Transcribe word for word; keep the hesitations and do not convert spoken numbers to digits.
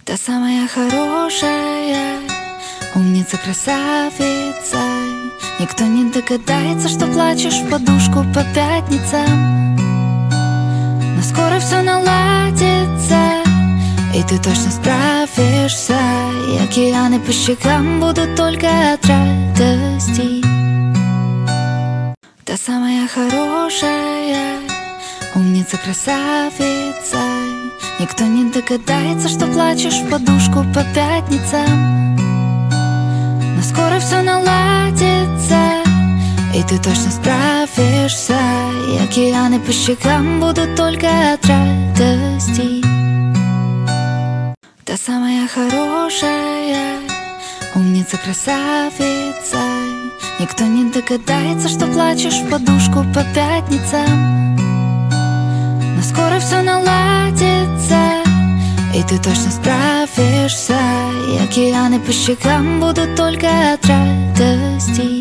Та самая хорошая, умница, красавица. Никто не догадается, что плачешь в подушку по пятницам. Но скоро все наладится, и ты точно справишься. И океаны по щекам будут только от радости. Та самая хорошая, умница, красавица. Никто не догадается, что плачешь в подушку по пятницам. Но скоро все наладится, и ты точно справишься. И океаны по щекам будут только от радости. Та самая хорошая, умница, красавица. Никто не догадается, что плачешь в подушку по пятницам. Но скоро все наладится, и ты точно справишься. И океаны по щекам будут только от радости.